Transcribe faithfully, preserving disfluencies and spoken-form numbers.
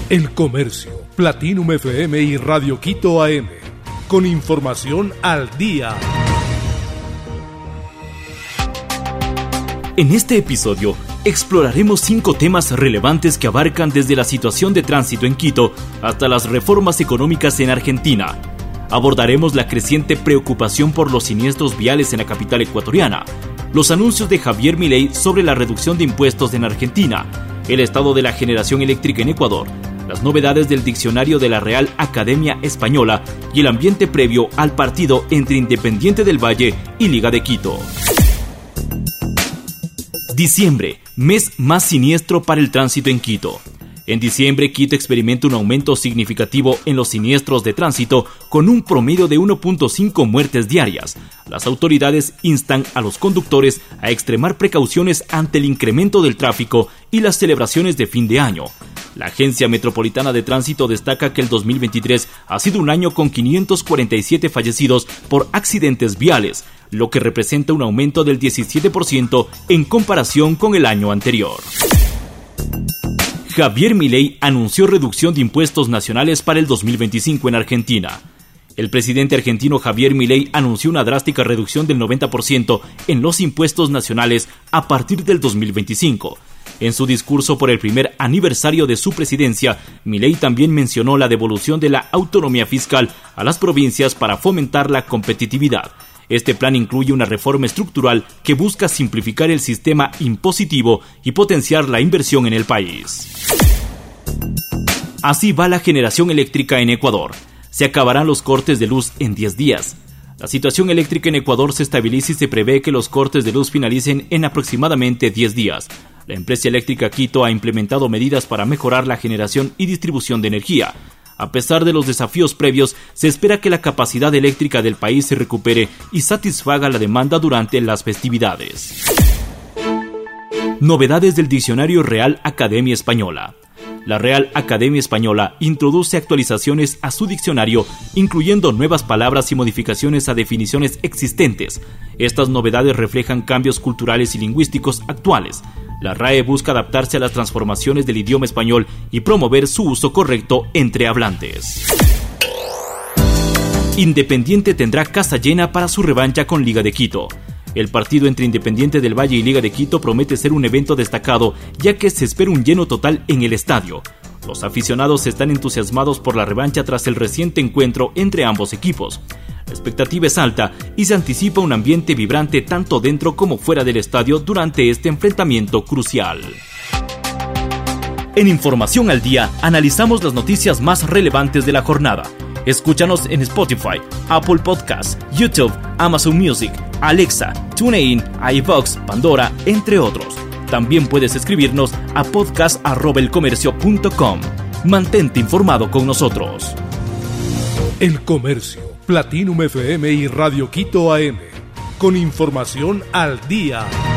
El Comercio, Platinum F M y Radio Quito A M. Con información al día. En este episodio exploraremos cinco temas relevantes que abarcan desde la situación de tránsito en Quito hasta las reformas económicas en Argentina. Abordaremos la creciente preocupación por los siniestros viales en la capital ecuatoriana, los anuncios de Javier Milei sobre la reducción de impuestos en Argentina, el estado de la generación eléctrica en Ecuador, las novedades del diccionario de la Real Academia Española y el ambiente previo al partido entre Independiente del Valle y Liga de Quito. Diciembre, mes más siniestro para el tránsito en Quito. En diciembre, Quito experimenta un aumento significativo en los siniestros de tránsito con un promedio de uno punto cinco muertes diarias. Las autoridades instan a los conductores a extremar precauciones ante el incremento del tráfico y las celebraciones de fin de año. La Agencia Metropolitana de Tránsito destaca que el dos mil veintitrés ha sido un año con quinientos cuarenta y siete fallecidos por accidentes viales, lo que representa un aumento del diecisiete por ciento en comparación con el año anterior. Javier Milei anunció reducción de impuestos nacionales para el dos mil veinticinco en Argentina. El presidente argentino Javier Milei anunció una drástica reducción del noventa por ciento en los impuestos nacionales a partir del dos mil veinticinco. En su discurso por el primer aniversario de su presidencia, Milei también mencionó la devolución de la autonomía fiscal a las provincias para fomentar la competitividad. Este plan incluye una reforma estructural que busca simplificar el sistema impositivo y potenciar la inversión en el país. Así va la generación eléctrica en Ecuador. Se acabarán los cortes de luz en diez días. La situación eléctrica en Ecuador se estabiliza y se prevé que los cortes de luz finalicen en aproximadamente diez días. La empresa eléctrica Quito ha implementado medidas para mejorar la generación y distribución de energía. A pesar de los desafíos previos, se espera que la capacidad eléctrica del país se recupere y satisfaga la demanda durante las festividades. Novedades del diccionario Real Academia Española. La Real Academia Española introduce actualizaciones a su diccionario, incluyendo nuevas palabras y modificaciones a definiciones existentes. Estas novedades reflejan cambios culturales y lingüísticos actuales. La R A E busca adaptarse a las transformaciones del idioma español y promover su uso correcto entre hablantes. Independiente tendrá casa llena para su revancha con Liga de Quito. El partido entre Independiente del Valle y Liga de Quito promete ser un evento destacado, ya que se espera un lleno total en el estadio. Los aficionados están entusiasmados por la revancha tras el reciente encuentro entre ambos equipos. La expectativa es alta y se anticipa un ambiente vibrante tanto dentro como fuera del estadio durante este enfrentamiento crucial. En Información al Día, analizamos las noticias más relevantes de la jornada. Escúchanos en Spotify, Apple Podcasts, YouTube, Amazon Music, Alexa, TuneIn, iVoox, Pandora, entre otros. También puedes escribirnos a podcast arroba elcomercio punto com. Mantente informado con nosotros. El Comercio, Platinum F M y Radio Quito A M. Con información al día.